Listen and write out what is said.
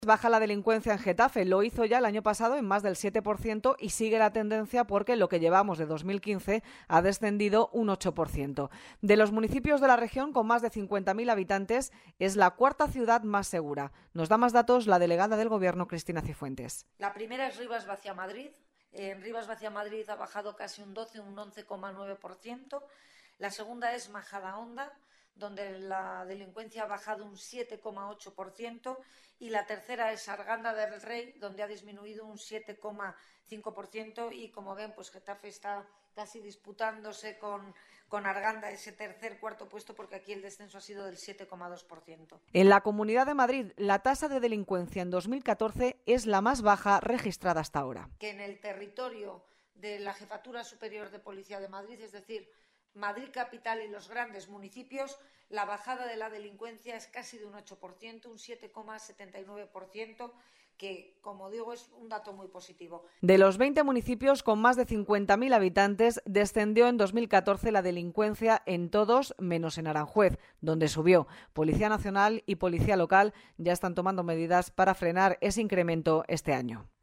Baja la delincuencia en Getafe, lo hizo ya el año pasado en más del 7% y sigue la tendencia porque lo que llevamos de 2015 ha descendido un 8%. De los municipios de la región con más de 50.000 habitantes es la cuarta ciudad más segura. Nos da más datos la delegada del Gobierno, Cristina Cifuentes. La primera es Rivas-Vaciamadrid. En Rivas-Vaciamadrid ha bajado casi un 11,9%. La segunda es Majadahonda, donde la delincuencia ha bajado un 7,8%, y la tercera es Arganda del Rey, donde ha disminuido un 7,5%, y como ven, pues Getafe está casi disputándose con Arganda ese cuarto puesto, porque aquí el descenso ha sido del 7,2%. En la Comunidad de Madrid, la tasa de delincuencia en 2014 es la más baja registrada hasta ahora. Que en el territorio de la Jefatura Superior de Policía de Madrid, es decir, Madrid capital y los grandes municipios, la bajada de la delincuencia es casi de un 8%, un 7,79%, que, como digo, es un dato muy positivo. De los 20 municipios con más de 50.000 habitantes, descendió en 2014 la delincuencia en todos, menos en Aranjuez, donde subió. Policía Nacional y Policía Local ya están tomando medidas para frenar ese incremento este año.